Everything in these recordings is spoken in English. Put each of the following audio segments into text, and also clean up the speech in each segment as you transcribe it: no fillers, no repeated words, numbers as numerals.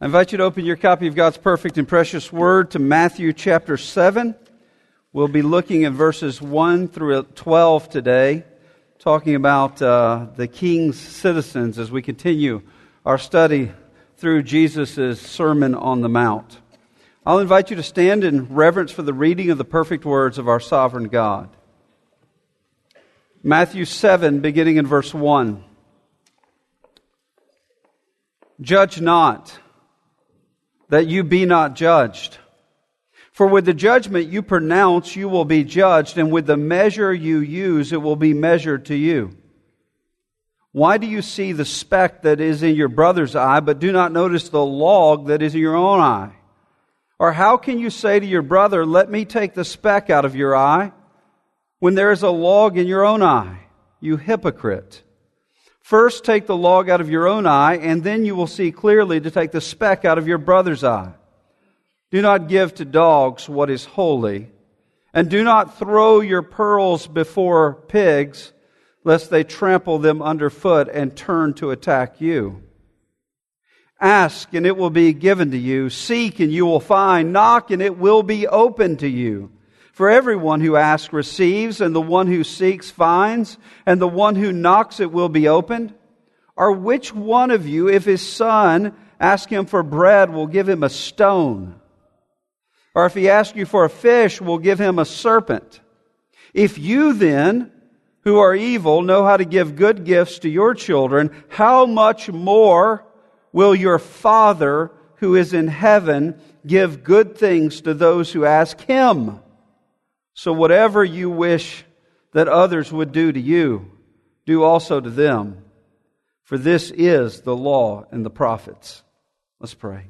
I invite you to open your copy of God's perfect and precious Word to Matthew chapter 7. We'll be looking at verses 1 through 12 today, talking about the king's citizens as we continue our study through Jesus' Sermon on the Mount. I'll invite you to stand in reverence for the reading of the perfect words of our sovereign God. Matthew 7, beginning in verse 1. Judge not, that you be not judged. For with the judgment you pronounce, you will be judged, and with the measure you use, it will be measured to you. Why do you see the speck that is in your brother's eye, but do not notice the log that is in your own eye? Or how can you say to your brother, let me take the speck out of your eye, when there is a log in your own eye? You hypocrite. First take the log out of your own eye, and then you will see clearly to take the speck out of your brother's eye. Do not give to dogs what is holy, and do not throw your pearls before pigs, lest they trample them underfoot and turn to attack you. Ask, and it will be given to you. Seek, and you will find. Knock, and it will be opened to you. For everyone who asks receives, and the one who seeks finds, and the one who knocks it will be opened. Or which one of you, if his son asks him for bread, will give him a stone? Or if he asks you for a fish, will give him a serpent? If you then, who are evil, know how to give good gifts to your children, how much more will your Father who is in heaven give good things to those who ask Him? So whatever you wish that others would do to you, do also to them. For this is the law and the prophets. Let's pray.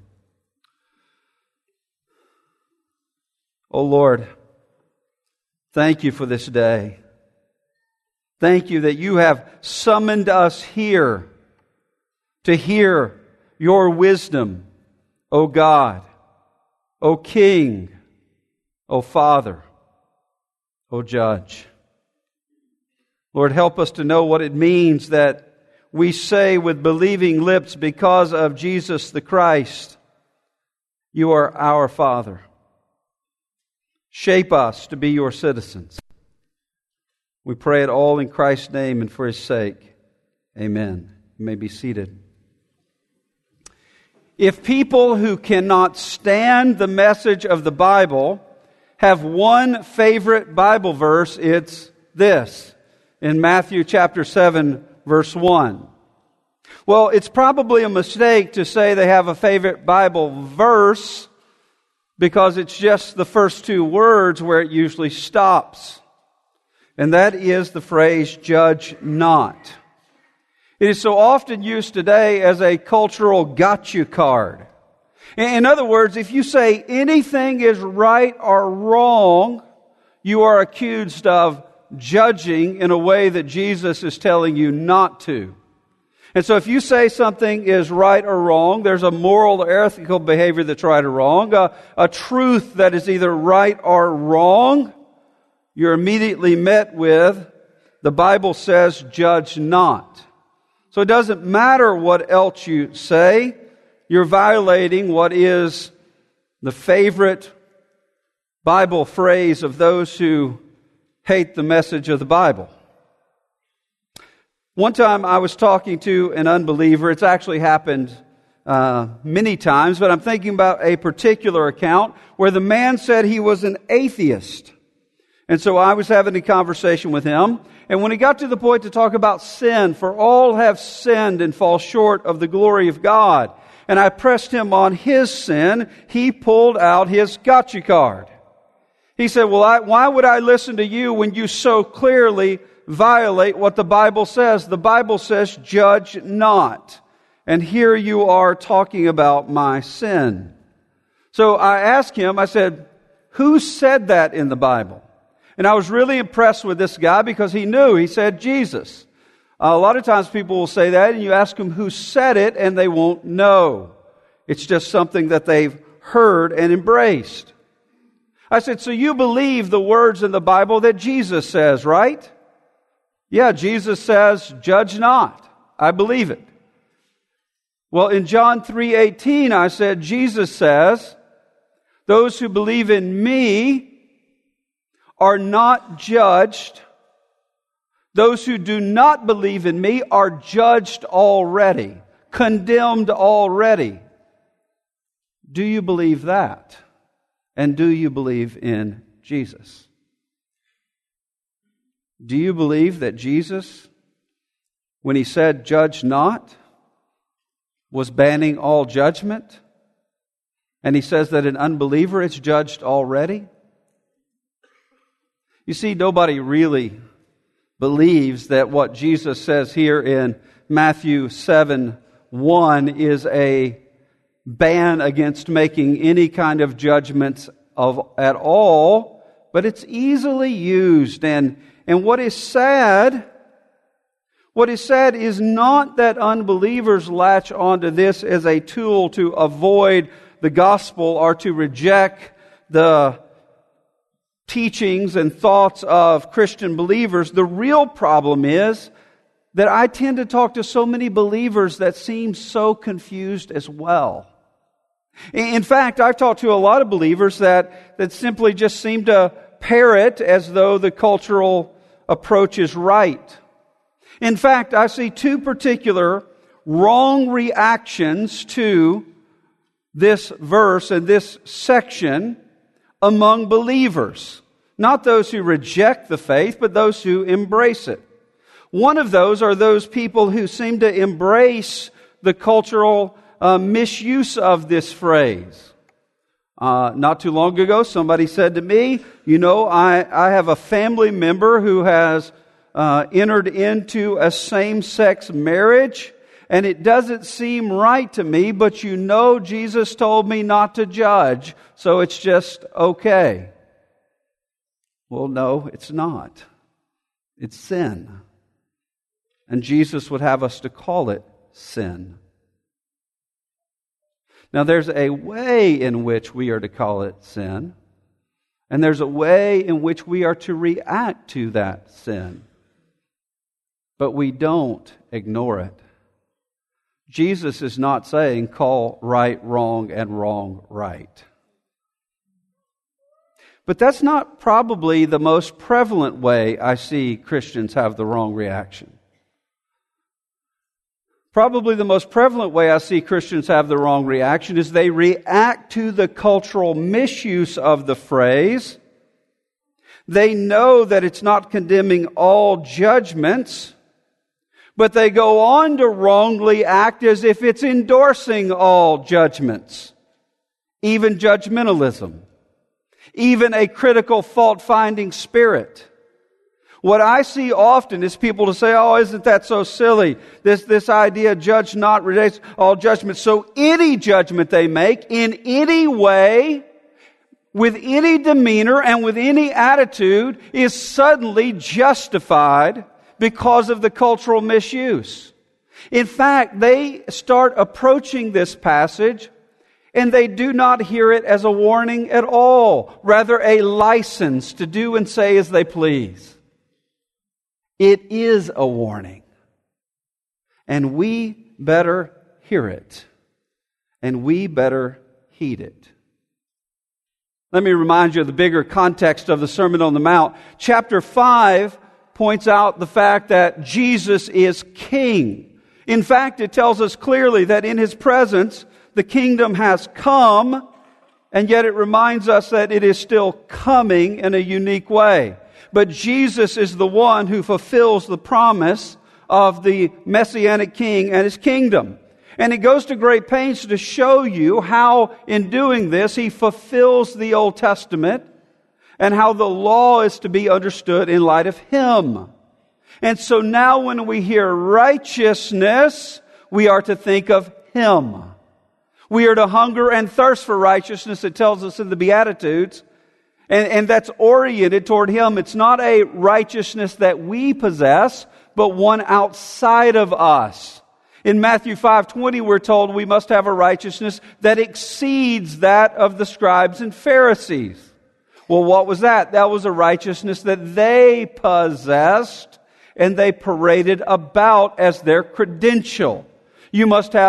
O Lord, thank you for this day. Thank you that you have summoned us here to hear your wisdom, O God, O King, O Father, O Judge. Lord, help us to know what it means that we say with believing lips, because of Jesus the Christ, you are our Father. Shape us to be your citizens. We pray it all in Christ's name and for His sake. Amen. You may be seated. If people who cannot stand the message of the Bible have one favorite Bible verse, it's this, in Matthew chapter 7, verse 1. Well, it's probably a mistake to say they have a favorite Bible verse because it's just the first two words where it usually stops. And that is the phrase, judge not. It is so often used today as a cultural gotcha card. In other words, if you say anything is right or wrong, you are accused of judging in a way that Jesus is telling you not to. And so if you say something is right or wrong, there's a moral or ethical behavior that's right or wrong, a truth that is either right or wrong, you're immediately met with, the Bible says, judge not. So it doesn't matter what else you say, you're violating what is the favorite Bible phrase of those who hate the message of the Bible. One time I was talking to an unbeliever. It's actually happened many times, but I'm thinking about a particular account where the man said he was an atheist. And so I was having a conversation with him, and when he got to the point to talk about sin, for all have sinned and fall short of the glory of God, and I pressed him on his sin, he pulled out his gotcha card. He said, well, why would I listen to you when you so clearly violate what the Bible says? The Bible says, judge not. And here you are talking about my sin. So I asked him, I said, who said that in the Bible? And I was really impressed with this guy because he knew. He said, Jesus. A lot of times people will say that and you ask them who said it and they won't know. It's just something that they've heard and embraced. I said, so you believe the words in the Bible that Jesus says, right? Yeah, Jesus says, judge not. I believe it. Well, in John 3:18, I said, Jesus says, those who believe in me are not judged. Those who do not believe in me are judged already, condemned already. Do you believe that? And do you believe in Jesus? Do you believe that Jesus, when He said, judge not, was banning all judgment? And He says that an unbeliever is judged already? You see, nobody really believes that what Jesus says here in Matthew 7:1 is a ban against making any kind of judgments at all, but it's easily used. And what is sad is not that unbelievers latch onto this as a tool to avoid the gospel or to reject the teachings and thoughts of Christian believers. The real problem is that I tend to talk to so many believers that seem so confused as well. In fact, I've talked to a lot of believers that simply just seem to parrot as though the cultural approach is right. In fact, I see two particular wrong reactions to this verse and this section among believers. Not those who reject the faith, but those who embrace it. One of those are those people who seem to embrace the cultural misuse of this phrase. Not too long ago, somebody said to me, I have a family member who has entered into a same-sex marriage, and it doesn't seem right to me, but Jesus told me not to judge, so it's just okay. Well, no, it's not. It's sin. And Jesus would have us to call it sin. Now, there's a way in which we are to call it sin, and there's a way in which we are to react to that sin. But we don't ignore it. Jesus is not saying call right wrong and wrong right. But that's not probably the most prevalent way I see Christians have the wrong reaction. Probably the most prevalent way I see Christians have the wrong reaction is they react to the cultural misuse of the phrase. They know that it's not condemning all judgments, but they go on to wrongly act as if it's endorsing all judgments, even judgmentalism, even a critical fault-finding spirit. What I see often is people to say, oh, isn't that so silly? This idea, judge not, reject all judgment. So any judgment they make in any way, with any demeanor and with any attitude is suddenly justified because of the cultural misuse. In fact, they start approaching this passage and they do not hear it as a warning at all, rather a license to do and say as they please. It is a warning. And we better hear it. And we better heed it. Let me remind you of the bigger context of the Sermon on the Mount. Chapter 5 points out the fact that Jesus is King. In fact, it tells us clearly that in His presence, the kingdom has come, and yet it reminds us that it is still coming in a unique way. But Jesus is the one who fulfills the promise of the Messianic King and His kingdom. And He goes to great pains to show you how, in doing this, He fulfills the Old Testament and how the law is to be understood in light of Him. And so now when we hear righteousness, we are to think of Him. We are to hunger and thirst for righteousness, it tells us in the Beatitudes. And that's oriented toward Him. It's not a righteousness that we possess, but one outside of us. In Matthew 5:20, we're told we must have a righteousness that exceeds that of the scribes and Pharisees. Well, what was that? That was a righteousness that they possessed and they paraded about as their credential. You must have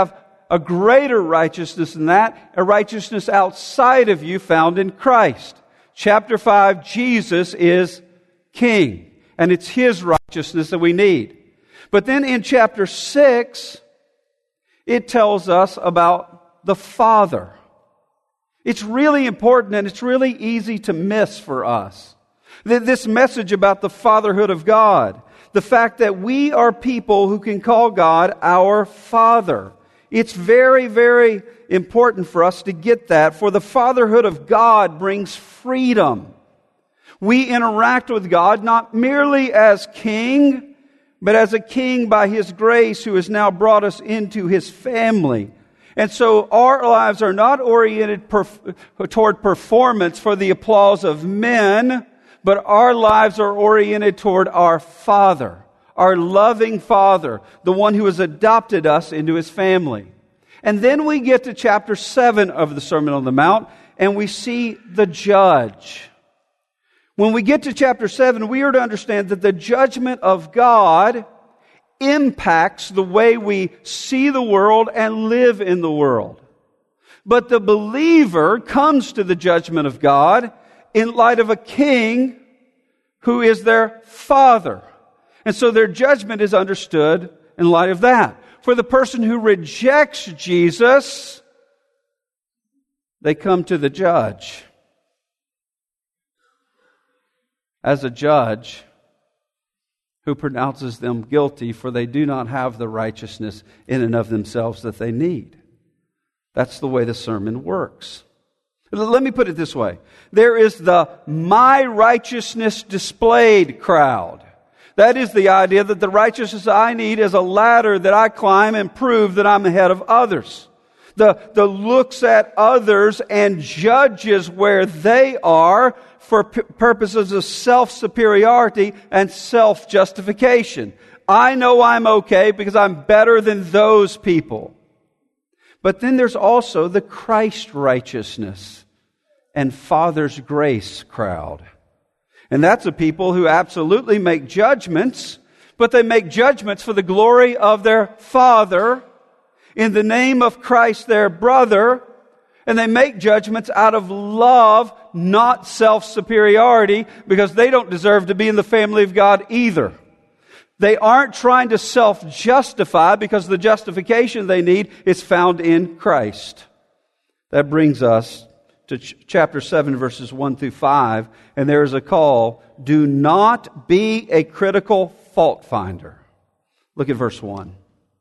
a greater righteousness than that, a righteousness outside of you found in Christ. Chapter 5, Jesus is King, and it's His righteousness that we need. But then in chapter 6, it tells us about the Father. It's really important, and it's really easy to miss for us. This message about the fatherhood of God, the fact that we are people who can call God our Father. It's very, very important for us to get that, for the fatherhood of God brings freedom. We interact with God not merely as King, but as a King by His grace who has now brought us into His family. And so our lives are not oriented toward performance for the applause of men, but our lives are oriented toward our Father, our loving Father, the one who has adopted us into His family. And then we get to chapter 7 of the Sermon on the Mount, and we see the judge. When we get to chapter 7, we are to understand that the judgment of God impacts the way we see the world and live in the world. But the believer comes to the judgment of God in light of a king who is their father. And so their judgment is understood in light of that. For the person who rejects Jesus, they come to the judge. As a judge who pronounces them guilty, for they do not have the righteousness in and of themselves that they need. That's the way the sermon works. Let me put it this way. There is the my righteousness displayed crowd. That is the idea that the righteousness I need is a ladder that I climb and prove that I'm ahead of others. The looks at others and judges where they are for purposes of self-superiority and self-justification. I know I'm okay because I'm better than those people. But then there's also the Christ righteousness and Father's grace crowd. And that's a people who absolutely make judgments, but they make judgments for the glory of their Father, in the name of Christ their brother, and they make judgments out of love, not self-superiority, because they don't deserve to be in the family of God either. They aren't trying to self-justify because the justification they need is found in Christ. That brings us to chapter 7, verses 1 through 5, and there is a call, do not be a critical fault finder. Look at verse 1.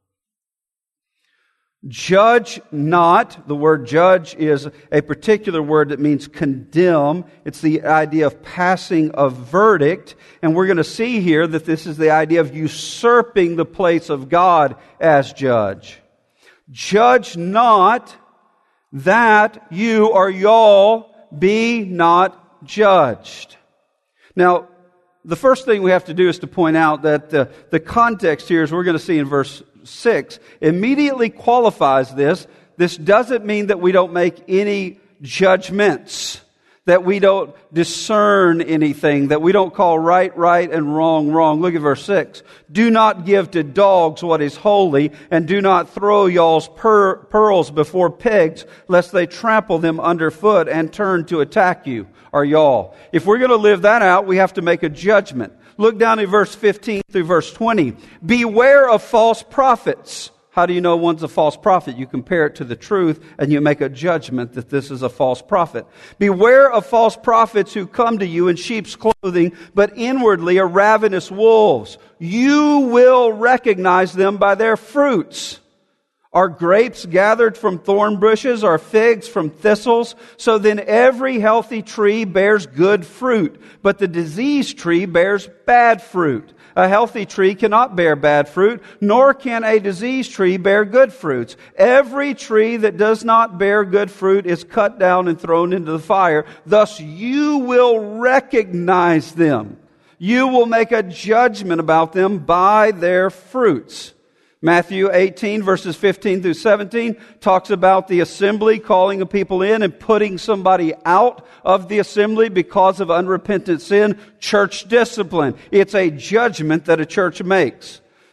Judge not. The word judge is a particular word that means condemn. It's the idea of passing a verdict. And we're going to see here that this is the idea of usurping the place of God as judge. Judge not that you or y'all be not judged. Now, the first thing we have to do is to point out that the context here, as we're going to see in verse 6, immediately qualifies this. This doesn't mean that we don't make any judgments, that we don't discern anything, that we don't call right, right, and wrong, wrong. Look at verse 6. Do not give to dogs what is holy, and do not throw y'all's pearls before pigs, lest they trample them underfoot and turn to attack you, or y'all. If we're going to live that out, we have to make a judgment. Look down at verse 15 through verse 20. Beware of false prophets. How do you know one's a false prophet? You compare it to the truth and you make a judgment that this is a false prophet. Beware of false prophets who come to you in sheep's clothing, but inwardly are ravenous wolves. You will recognize them by their fruits. Are grapes gathered from thorn bushes, or figs from thistles? So then every healthy tree bears good fruit, but the diseased tree bears bad fruit. A healthy tree cannot bear bad fruit, nor can a diseased tree bear good fruits. Every tree that does not bear good fruit is cut down and thrown into the fire. Thus you will recognize them. You will make a judgment about them by their fruits. Matthew 18, verses 15 through 17, talks about the assembly calling the people in and putting somebody out of the assembly because of unrepentant sin. Church discipline. It's a judgment that a church makes.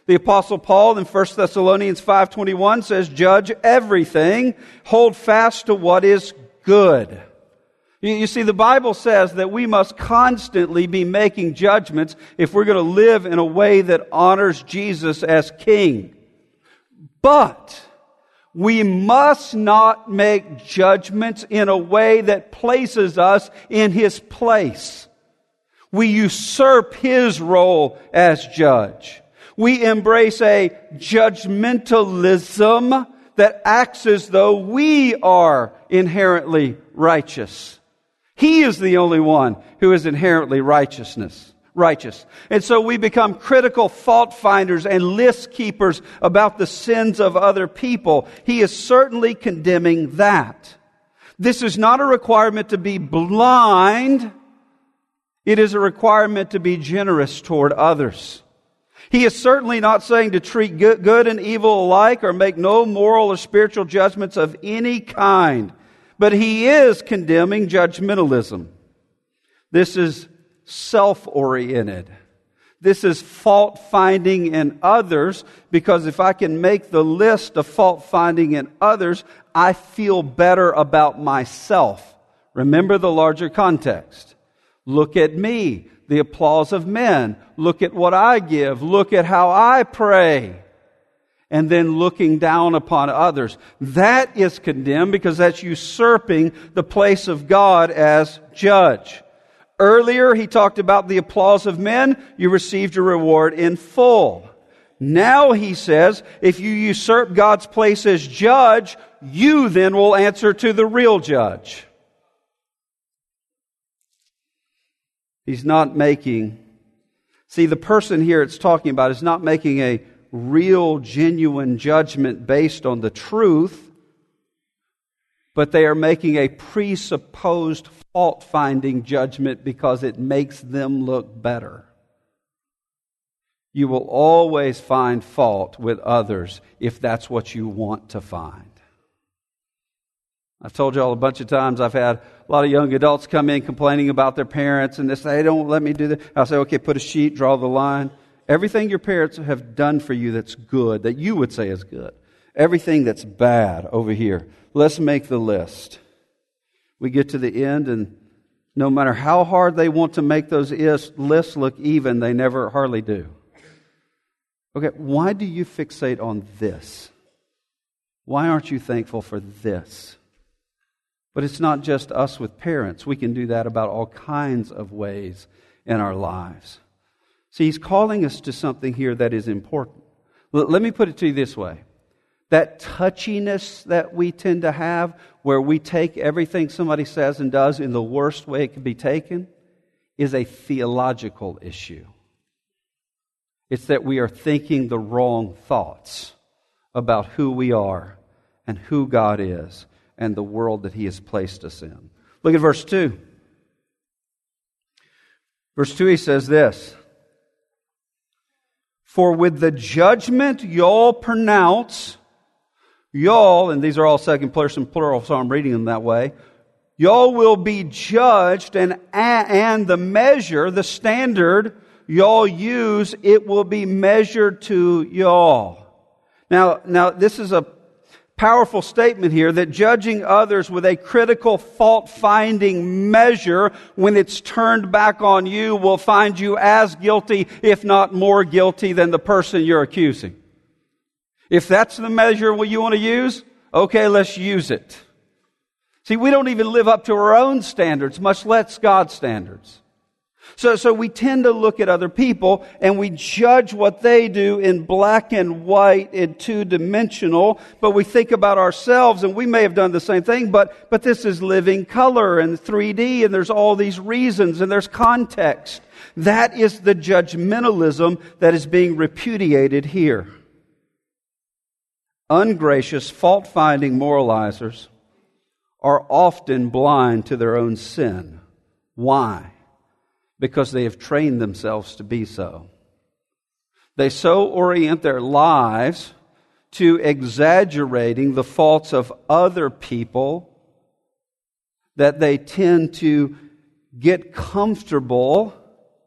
The Apostle Paul in 1 Thessalonians 5:21 says, "Judge everything, hold fast to what is good." You see, the Bible says that we must constantly be making judgments if we're going to live in a way that honors Jesus as King. But we must not make judgments in a way that places us in His place. We usurp His role as judge. We embrace a judgmentalism that acts as though we are inherently righteous. He is the only one who is inherently righteous. And so we become critical fault finders and list keepers about the sins of other people. He is certainly condemning that. This is not a requirement to be blind. It is a requirement to be generous toward others. He is certainly not saying to treat good and evil alike or make no moral or spiritual judgments of any kind. But he is condemning judgmentalism. This is self-oriented. This is fault-finding in others, because if I can make the list of fault-finding in others, I feel better about myself. Remember the larger context. Look at me, the applause of men. Look at what I give. Look at how I pray. And then looking down upon others. That is condemned because that's usurping the place of God as judge. Earlier, he talked about the applause of men. You received a reward in full. Now he says, if you usurp God's place as judge, you then will answer to the real judge. He's not making... See, the person here it's talking about is not making a real, genuine judgment based on the truth, but they are making a presupposed fault-finding judgment because it makes them look better. You will always find fault with others if that's what you want to find. I've told you all a bunch of times, I've had a lot of young adults come in complaining about their parents, and they say, "Hey, don't let me do that." I'll say, "Okay, put a sheet, draw the line. Everything your parents have done for you that's good, that you would say is good. Everything that's bad over here. Let's make the list." We get to the end, and no matter how hard they want to make those lists look even, they never hardly do. Okay, why do you fixate on this? Why aren't you thankful for this? But it's not just us with parents. We can do that about all kinds of ways in our lives. See, he's calling us to something here that is important. Let me put it to you this way. That touchiness that we tend to have, where we take everything somebody says and does in the worst way it can be taken, is a theological issue. It's that we are thinking the wrong thoughts about who we are and who God is and the world that He has placed us in. Look at verse 2. Verse 2, he says this, "For with the judgment y'all pronounce," y'all, and these are all second person plural, so I'm reading them that way, "y'all will be judged, and the measure, the standard y'all use, it will be measured to y'all." Now this is a powerful statement here, that judging others with a critical fault-finding measure, when it's turned back on you, will find you as guilty, if not more guilty, than the person you're accusing. If that's the measure you want to use, okay, let's use it. See, we don't even live up to our own standards, much less God's standards. So we tend to look at other people and we judge what they do in black and white, in two-dimensional, but we think about ourselves and we may have done the same thing, but this is living color and 3D, and there's all these reasons and there's context. That is the judgmentalism that is being repudiated here. Ungracious, fault-finding moralizers are often blind to their own sin. Why? Because they have trained themselves to be so. They so orient their lives to exaggerating the faults of other people that they tend to get comfortable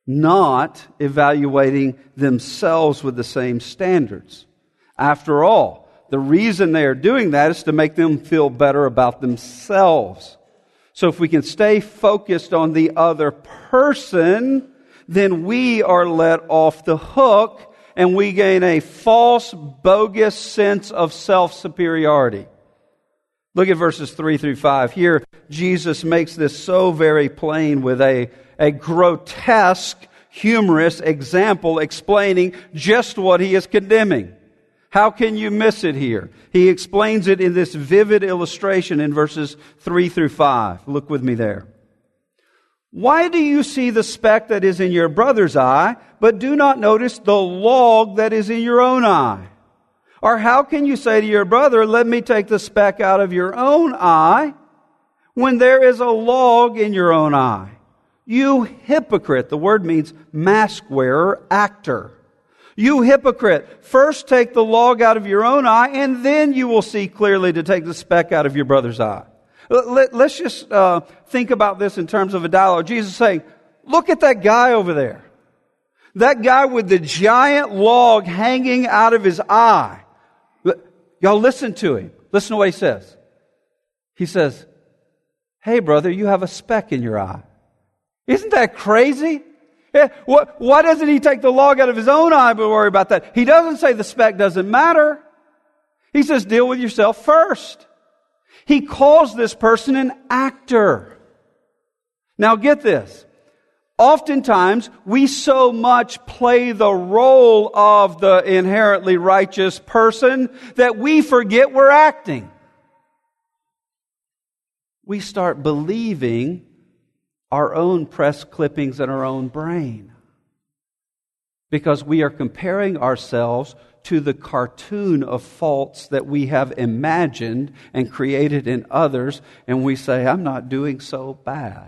not evaluating themselves with the same standards. After all, the reason they are doing that is to make them feel better about themselves. So if we can stay focused on the other person, then we are let off the hook and we gain a false, bogus sense of self-superiority. Look at verses 3 through 5. Here, Jesus makes this so very plain with a grotesque, humorous example explaining just what he is condemning. How can you miss it here? He explains it in this vivid illustration in verses 3 through 5. Look with me there. Why do you see the speck that is in your brother's eye, but do not notice the log that is in your own eye? Or how can you say to your brother, let me take the speck out of your own eye, when there is a log in your own eye? You hypocrite. The word means mask wearer, actor. You hypocrite. First take the log out of your own eye, and then you will see clearly to take the speck out of your brother's eye. Let's just think about this in terms of a dialogue. Jesus is saying, look at that guy over there. That guy with the giant log hanging out of his eye. Y'all listen to him. Listen to what he says. He says, hey brother, you have a speck in your eye. Isn't that crazy? Yeah, why doesn't he take the log out of his own eye but worry about that? He doesn't say the speck doesn't matter. He says deal with yourself first. He calls this person an actor. Now get this. Oftentimes, we so much play the role of the inherently righteous person that we forget we're acting. We start believing our own press clippings in our own brain because we are comparing ourselves to the cartoon of faults that we have imagined and created in others, and we say, I'm not doing so bad.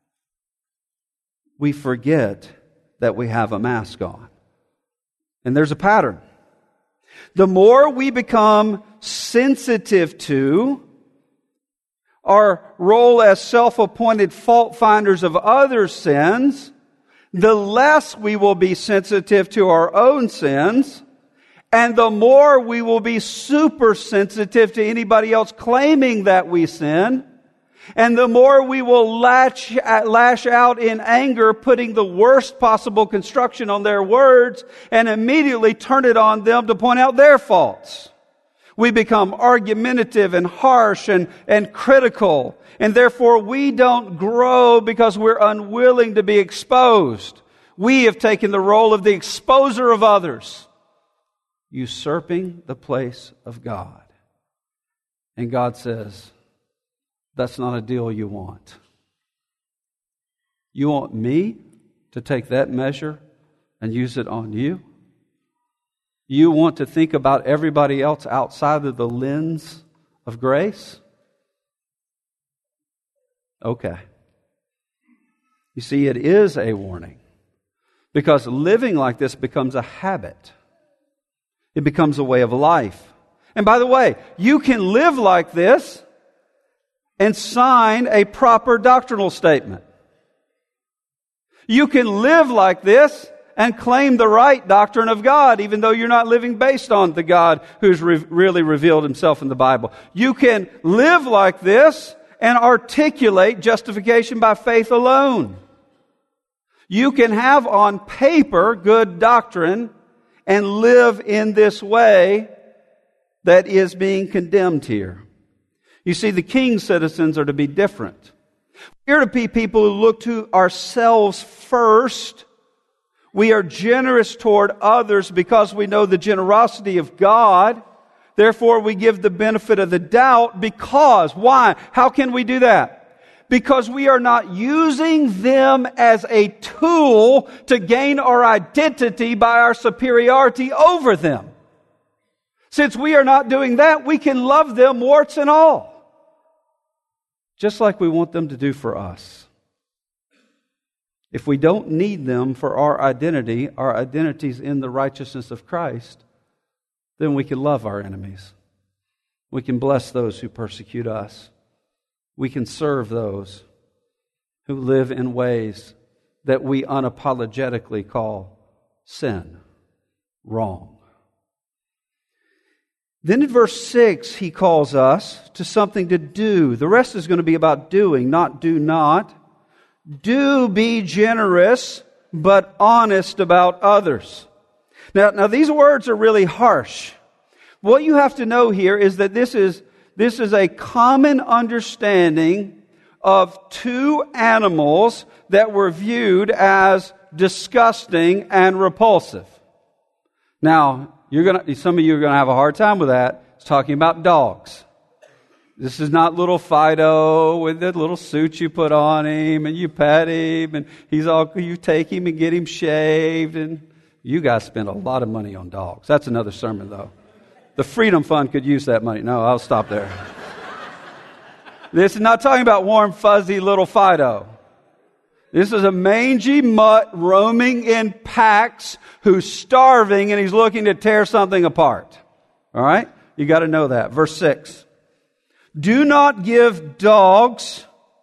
We forget that we have a mask on. And there's a pattern. The more we become sensitive to our role as self-appointed fault finders of others' sins, the less we will be sensitive to our own sins, and the more we will be super sensitive to anybody else claiming that we sin, and the more we will lash out in anger, putting the worst possible construction on their words, and immediately turn it on them to point out their faults. We become argumentative and harsh and critical, and therefore we don't grow because we're unwilling to be exposed. We have taken the role of the exposer of others, usurping the place of God. And God says, that's not a deal you want. You want me to take that measure and use it on you? You want to think about everybody else outside of the lens of grace? Okay. You see, it is a warning because living like this becomes a habit. It becomes a way of life. And by the way, you can live like this and sign a proper doctrinal statement. You can live like this and claim the right doctrine of God, even though you're not living based on the God who's really revealed Himself in the Bible. You can live like this and articulate justification by faith alone. You can have on paper good doctrine and live in this way that is being condemned here. You see, the king's citizens are to be different. We are to be people who look to ourselves first. We are generous toward others because we know the generosity of God. Therefore, we give the benefit of the doubt because, why? How can we do that? Because we are not using them as a tool to gain our identity by our superiority over them. Since we are not doing that, we can love them warts and all. Just like we want them to do for us. If we don't need them for our identity's in the righteousness of Christ, then we can love our enemies. We can bless those who persecute us. We can serve those who live in ways that we unapologetically call sin, wrong. Then in verse 6, he calls us to something to do. The rest is going to be about doing, not do not. Do be generous, but honest about others. Now these words are really harsh. What you have to know here is that this is a common understanding of two animals that were viewed as disgusting and repulsive. Now, some of you are going to have a hard time with that. It's talking about dogs. This is not little Fido with the little suit you put on him and you pet him and you take him and get him shaved, and you guys spend a lot of money on dogs. That's another sermon though. The Freedom Fund could use that money. No, I'll stop there. This is not talking about warm, fuzzy little Fido. This is a mangy mutt roaming in packs who's starving and he's looking to tear something apart. All right? You got to know that. Verse 6. Do not give dogs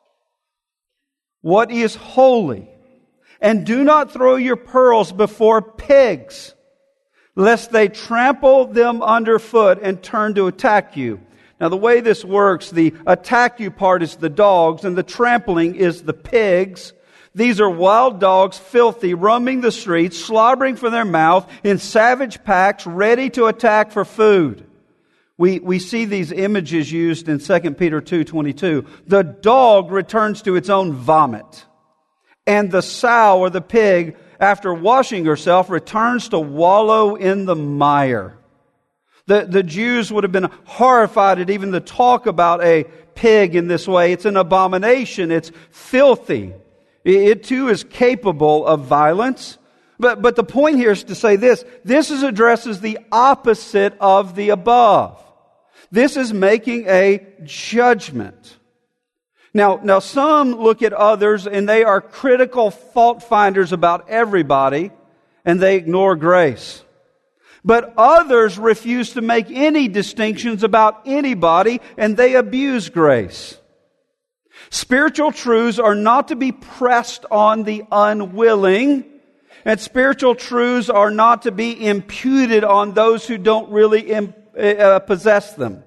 what is holy, and do not throw your pearls before pigs, lest they trample them underfoot and turn to attack you. Now the way this works, the attack you part is the dogs and the trampling is the pigs. These are wild dogs, filthy, roaming the streets, slobbering from their mouth in savage packs, ready to attack for food. We see these images used in 2 Peter 2:22. The dog returns to its own vomit, and the sow or the pig, after washing herself, returns to wallow in the mire. The Jews would have been horrified at even the talk about a pig in this way. It's an abomination. It's filthy. It too is capable of violence. But the point here is to say this. This addresses the opposite of the above. This is making a judgment. Now some look at others and they are critical fault finders about everybody and they ignore grace. But others refuse to make any distinctions about anybody and they abuse grace. Spiritual truths are not to be pressed on the unwilling, and spiritual truths are not to be imputed on those who don't really possess them.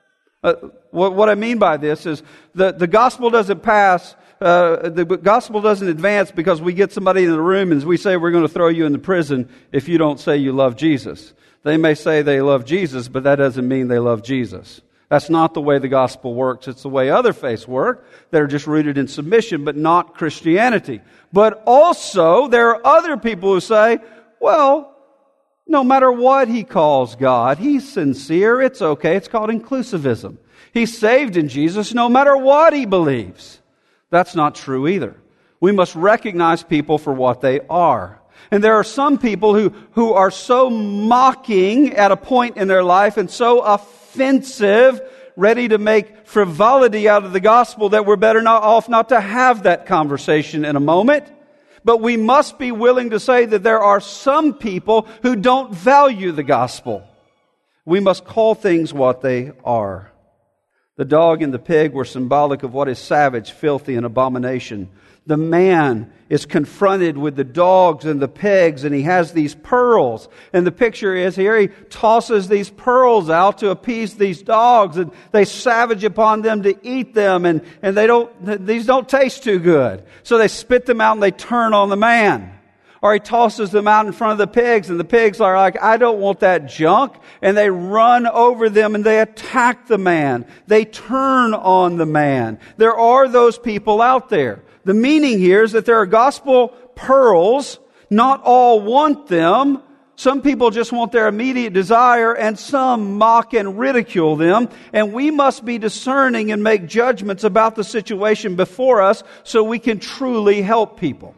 What I mean by this is the gospel doesn't pass, the gospel doesn't advance because we get somebody in the room and we say we're going to throw you into prison if you don't say you love Jesus. They may say they love Jesus, but that doesn't mean they love Jesus. That's not the way the gospel works. It's the way other faiths work. They're just rooted in submission, but not Christianity. But also, there are other people who say, well, no matter what he calls God, he's sincere, it's okay. It's called inclusivism. He's saved in Jesus no matter what he believes. That's not true either. We must recognize people for what they are. And there are some people who are so mocking at a point in their life and so offensive, ready to make frivolity out of the gospel, that we're better off not to have that conversation in a moment. But we must be willing to say that there are some people who don't value the gospel. We must call things what they are. The dog and the pig were symbolic of what is savage, filthy, and abomination. The man is confronted with the dogs and the pigs, and he has these pearls. And the picture is here, he tosses these pearls out to appease these dogs, and they savage upon them to eat them, and these don't taste too good. So they spit them out and they turn on the man. Or he tosses them out in front of the pigs, and the pigs are like, I don't want that junk. And they run over them and they attack the man. They turn on the man. There are those people out there. The meaning here is that there are gospel pearls. Not all want them. Some people just want their immediate desire, and some mock and ridicule them. And we must be discerning and make judgments about the situation before us so we can truly help people.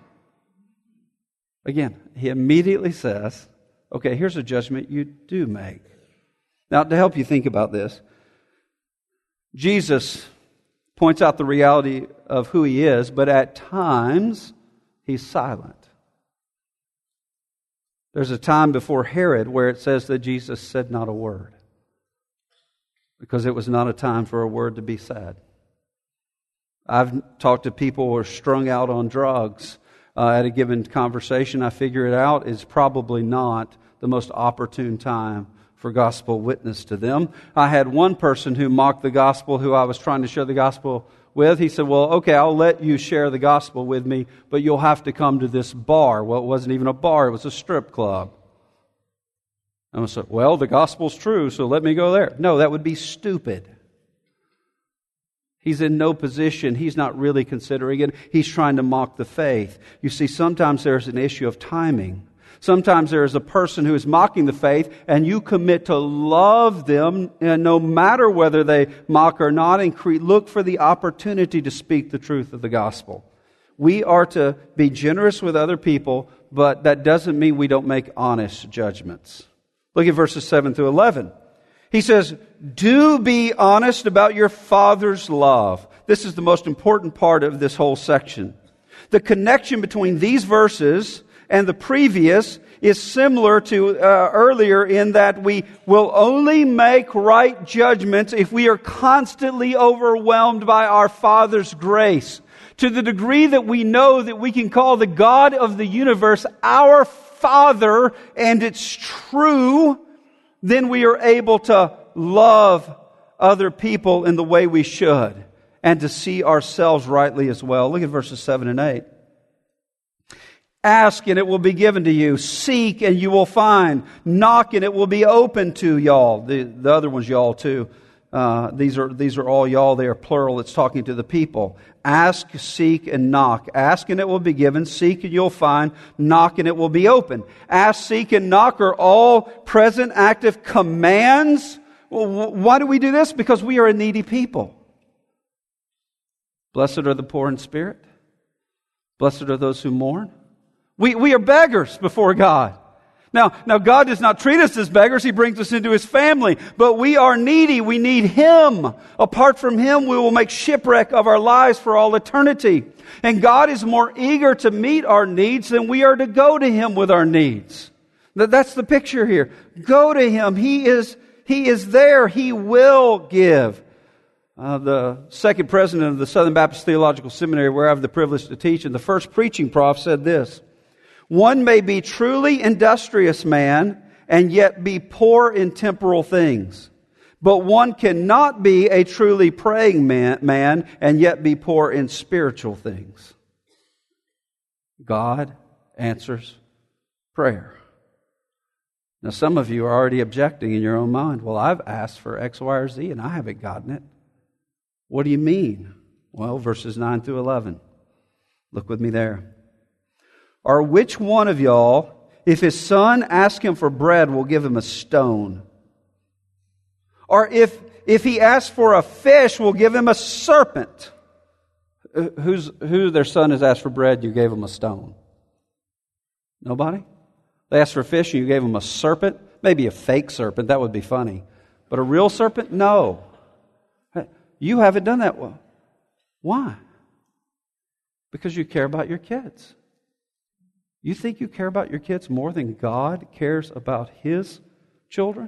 Again, he immediately says, okay, here's a judgment you do make. Now, to help you think about this, Jesus points out the reality of who he is, but at times he's silent. There's a time before Herod where it says that Jesus said not a word, because it was not a time for a word to be said. I've talked to people who are strung out on drugs, at a given conversation, I figure it out, is probably not the most opportune time for gospel witness to them. I had one person who mocked the gospel who I was trying to share the gospel with. He said, well, okay, I'll let you share the gospel with me, but you'll have to come to this bar. Well, it wasn't even a bar, it was a strip club. And I said, well, the gospel's true, so let me go there. No, that would be stupid. He's in no position. He's not really considering it. He's trying to mock the faith. You see, sometimes there's an issue of timing. Sometimes there is a person who is mocking the faith, and you commit to love them, and no matter whether they mock or not, and look for the opportunity to speak the truth of the gospel. We are to be generous with other people, but that doesn't mean we don't make honest judgments. Look at verses 7 through 11. He says, do be honest about your Father's love. This is the most important part of this whole section. The connection between these verses and the previous is similar to earlier in that we will only make right judgments if we are constantly overwhelmed by our Father's grace. To the degree that we know that we can call the God of the universe our Father, and it's true, then we are able to love other people in the way we should and to see ourselves rightly as well. Look at verses 7 and 8. Ask and it will be given to you. Seek and you will find. Knock and it will be open to y'all. The other one's y'all too. These are all y'all. They are plural. It's talking to the people. Ask, seek, and knock. Ask and it will be given. Seek and you'll find. Knock and it will be open. Ask, seek, and knock are all present active commands. Well, why do we do this? Because we are a needy people. Blessed are the poor in spirit. Blessed are those who mourn. We are beggars before God. Now God does not treat us as beggars. He brings us into His family. But we are needy. We need Him. Apart from Him, we will make shipwreck of our lives for all eternity. And God is more eager to meet our needs than we are to go to Him with our needs. That's the picture here. Go to Him. He is there. He will give. The second president of the Southern Baptist Theological Seminary, where I have the privilege to teach, and the first preaching prof said this: one may be truly industrious man and yet be poor in temporal things. But one cannot be a truly praying man and yet be poor in spiritual things. God answers prayer. Now some of you are already objecting in your own mind. Well, I've asked for X, Y, or Z and I haven't gotten it. What do you mean? Well, verses 9 through 11. Look with me there. Or which one of y'all, if his son asks him for bread, will give him a stone? Or if he asks for a fish, will give him a serpent? Who their son has asked for bread, you gave him a stone? Nobody? They asked for a fish, and you gave him a serpent? Maybe a fake serpent, that would be funny. But a real serpent? No. You haven't done that well. Why? Because you care about your kids. You think you care about your kids more than God cares about His children?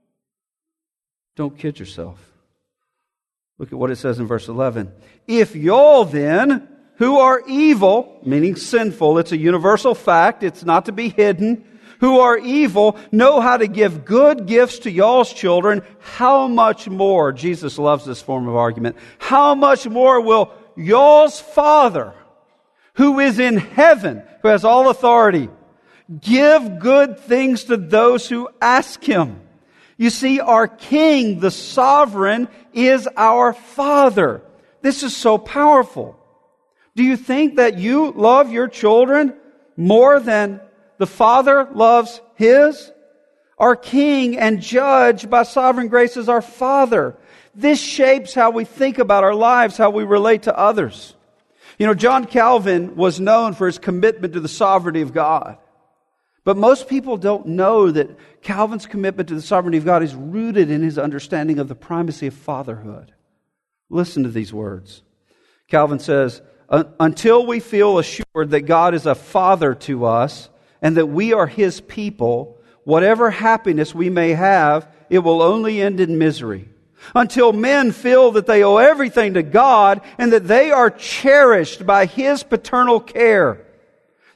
Don't kid yourself. Look at what it says in verse 11. If y'all then, who are evil, meaning sinful, it's a universal fact, it's not to be hidden, who are evil, know how to give good gifts to y'all's children, how much more, Jesus loves this form of argument, how much more will y'all's Father, who is in heaven, who has all authority, give good things to those who ask Him. You see, our King, the sovereign, is our Father. This is so powerful. Do you think that you love your children more than the Father loves His? Our King and Judge by sovereign grace is our Father. This shapes how we think about our lives, how we relate to others. You know, John Calvin was known for his commitment to the sovereignty of God. But most people don't know that Calvin's commitment to the sovereignty of God is rooted in his understanding of the primacy of fatherhood. Listen to these words. Calvin says, until we feel assured that God is a father to us and that we are His people, whatever happiness we may have, it will only end in misery. Until men feel that they owe everything to God and that they are cherished by His paternal care.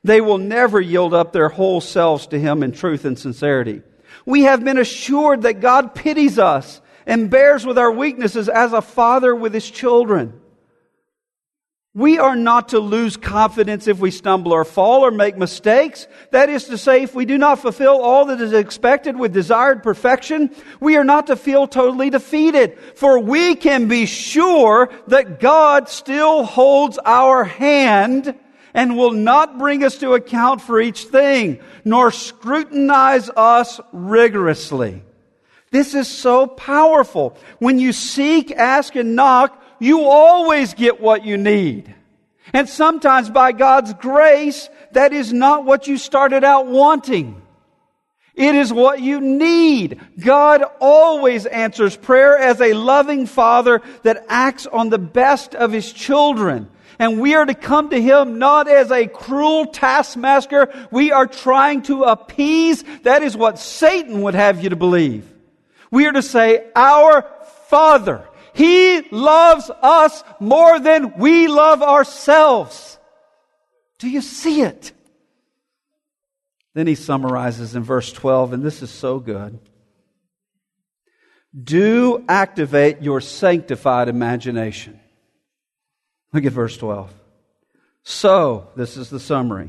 They will never yield up their whole selves to Him in truth and sincerity. We have been assured that God pities us and bears with our weaknesses as a father with his children. We are not to lose confidence if we stumble or fall or make mistakes. That is to say, if we do not fulfill all that is expected with desired perfection, we are not to feel totally defeated. For we can be sure that God still holds our hand and will not bring us to account for each thing, nor scrutinize us rigorously. This is so powerful. When you seek, ask, and knock, you always get what you need. And sometimes by God's grace, that is not what you started out wanting. It is what you need. God always answers prayer as a loving Father that acts on the best of His children. And we are to come to Him not as a cruel taskmaster we are trying to appease. That is what Satan would have you to believe. We are to say, Our Father. He loves us more than we love ourselves. Do you see it? Then he summarizes in verse 12, and this is so good. Do activate your sanctified imagination. Look at verse 12. So, this is the summary.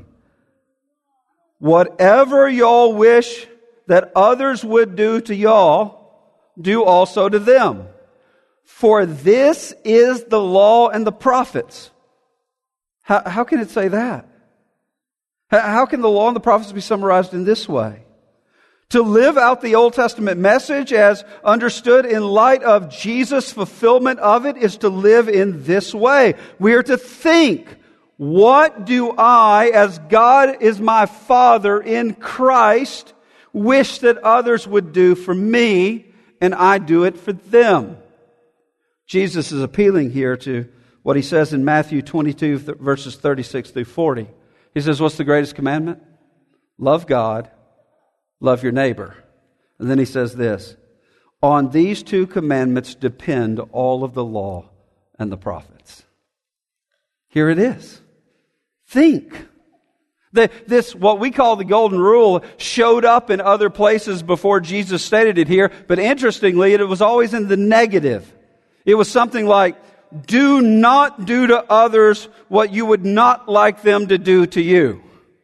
Whatever y'all wish that others would do to y'all, do also to them. For this is the law and the prophets. How can it say that? How can the law and the prophets be summarized in this way? To live out the Old Testament message as understood in light of Jesus' fulfillment of it is to live in this way. We are to think, what do I, as God is my Father in Christ, wish that others would do for me, and I do it for them? Jesus is appealing here to what He says in Matthew 22, verses 36 through 40. He says, what's the greatest commandment? Love God, love your neighbor. And then He says this, on these two commandments depend all of the law and the prophets. Here it is. Think. This, what we call the golden rule, showed up in other places before Jesus stated it here, but interestingly, it was always in the negative. It was something like, do not do to others what you would not like them to do to you.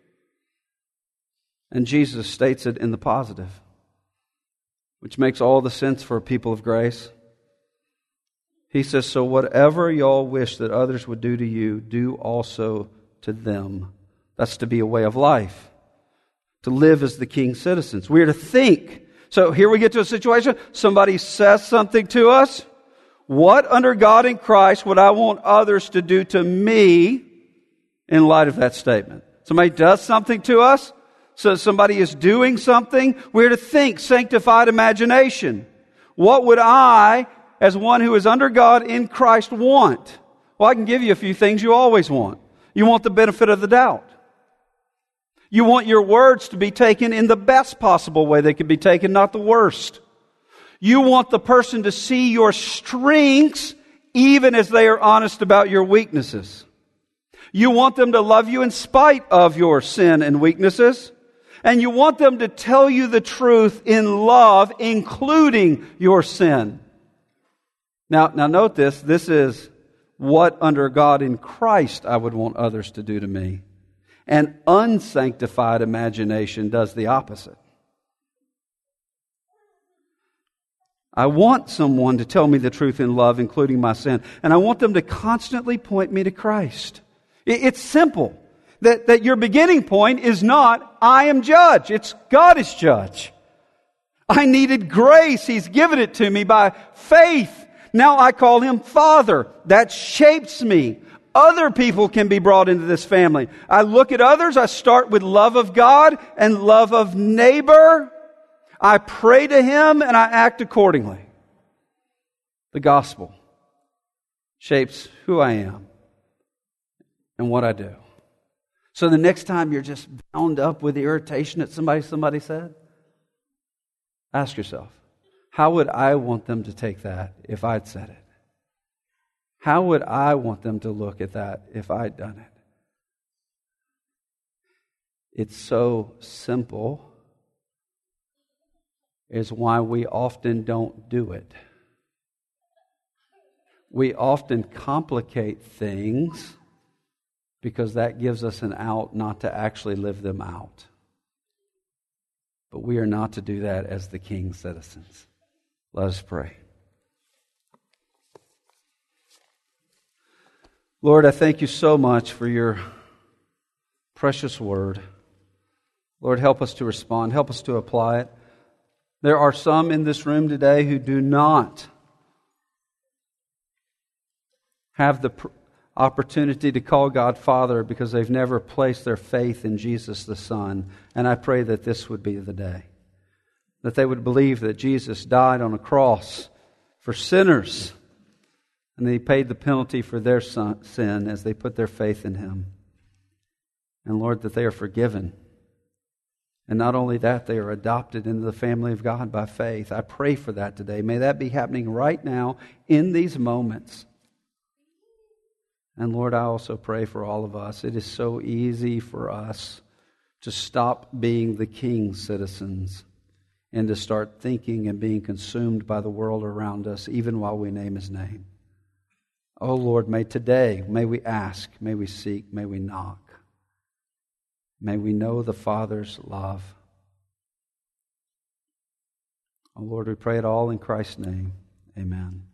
And Jesus states it in the positive, which makes all the sense for a people of grace. He says, so whatever y'all wish that others would do to you, do also to them. That's to be a way of life. To live as the king's citizens. We are to think. So here we get to a situation, somebody says something to us. What under God in Christ would I want others to do to me in light of that statement? Somebody does something to us. So somebody is doing something. We're to think, sanctified imagination. What would I, as one who is under God in Christ, want? Well, I can give you a few things you always want. You want the benefit of the doubt. You want your words to be taken in the best possible way they can be taken, not the worst. You want the person to see your strengths even as they are honest about your weaknesses. You want them to love you in spite of your sin and weaknesses. And you want them to tell you the truth in love, including your sin. Now note this. This is what under God in Christ I would want others to do to me. An unsanctified imagination does the opposite. I want someone to tell me the truth in love, including my sin. And I want them to constantly point me to Christ. It's simple. That your beginning point is not, I am judge. It's God is judge. I needed grace. He's given it to me by faith. Now I call Him Father. That shapes me. Other people can be brought into this family. I look at others. I start with love of God and love of neighbor. I pray to Him and I act accordingly. The gospel shapes who I am and what I do. So the next time you're just bound up with irritation at somebody said, ask yourself, how would I want them to take that if I'd said it? How would I want them to look at that if I'd done it? it's so simple is why we often don't do it. We often complicate things because that gives us an out not to actually live them out. But we are not to do that as the King's citizens. Let us pray. Lord, I thank you so much for your precious word. Lord, help us to respond. Help us to apply it. There are some in this room today who do not have the opportunity to call God Father because they've never placed their faith in Jesus the Son. And I pray that this would be the day. That they would believe that Jesus died on a cross for sinners and that He paid the penalty for their sin as they put their faith in Him. And Lord, that they are forgiven. And not only that, they are adopted into the family of God by faith. I pray for that today. May that be happening right now in these moments. And Lord, I also pray for all of us. It is so easy for us to stop being the King's citizens and to start thinking and being consumed by the world around us, even while we name His name. Oh Lord, may we ask, may we seek, may we knock. May we know the Father's love. Oh Lord, we pray it all in Christ's name. Amen.